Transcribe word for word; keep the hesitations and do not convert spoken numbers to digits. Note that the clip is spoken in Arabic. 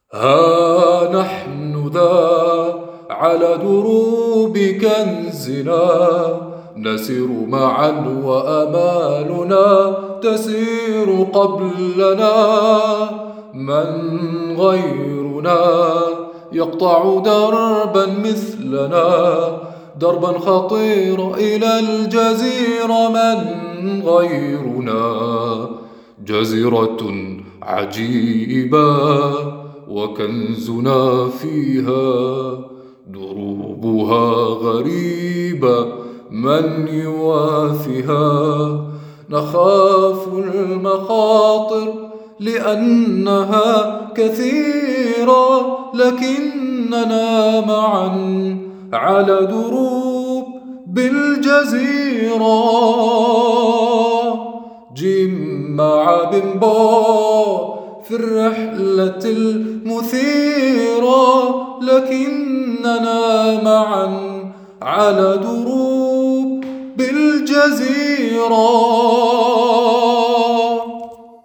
ها نحن ذا على دروب كنزنا نسير معا وأمالنا تسير قبلنا. من غيرنا يقطع دربا مثلنا، دربا خطير إلى الجزيرة. من غيرنا جزيرة عجيبة وكنزنا فيها، دروبها غريبة من يوافيها. نخاف المخاطر لأنها كثيرة، لكننا معا على دروب بالجزيرة. جيم مع بمبا في الرحلة المثيرة، لكننا معا على دروب بالجزيرة.